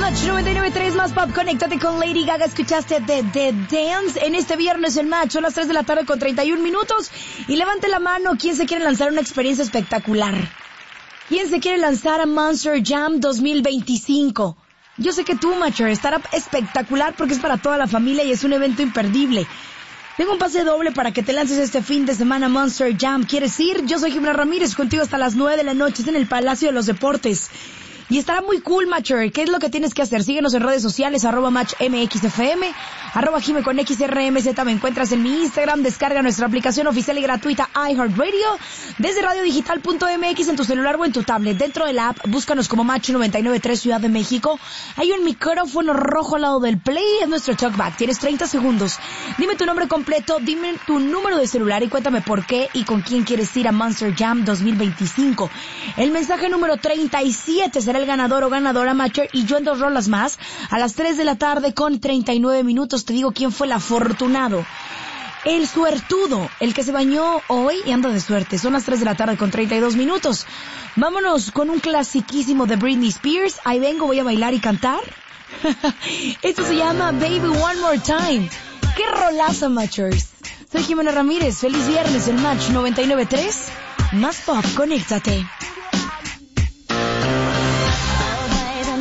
Match 99.3 más pop. Conéctate con Lady Gaga. Escuchaste The Dance en este viernes en Match. Son las 3 de la tarde con 31 minutos. Y levante la mano. ¿Quién se quiere lanzar una experiencia espectacular? ¿Quién se quiere lanzar a Monster Jam 2025? Yo sé que tú, Matcher, estará espectacular porque es para toda la familia y es un evento imperdible. Tengo un pase doble para que te lances este fin de semana a Monster Jam. ¿Quieres ir? Yo soy Jimena Ramírez, contigo hasta las 9 de la noche. Es en el Palacio de los Deportes. Y estará muy cool, Matcher. ¿Qué es lo que tienes que hacer? Síguenos en redes sociales, @MatchMXFM, @Jime con XRMZ. Me encuentras en mi Instagram. Descarga nuestra aplicación oficial y gratuita iHeartRadio desde radiodigital.mx en tu celular o en tu tablet. Dentro de la app, búscanos como Match 99.3 Ciudad de México. Hay un micrófono rojo al lado del play. Es nuestro talkback. Tienes 30 segundos. Dime tu nombre completo, dime tu número de celular y cuéntame por qué y con quién quieres ir a Monster Jam 2025. El mensaje número 37 será el ganador o ganadora, Matcher, y yo en 2 rolas más a las 3 de la tarde con 39 minutos te digo quién fue el afortunado, el suertudo, el que se bañó hoy y anda de suerte. Son las 3 de la tarde con 32 minutos. Vámonos con un clasiquísimo de Britney Spears. Ahí vengo, voy a bailar y cantar. Esto se llama Baby One More Time. ¡Qué rolaza, Matchers! Soy Jimena Ramírez. Feliz viernes en Match 99.3 más pop. Conéctate.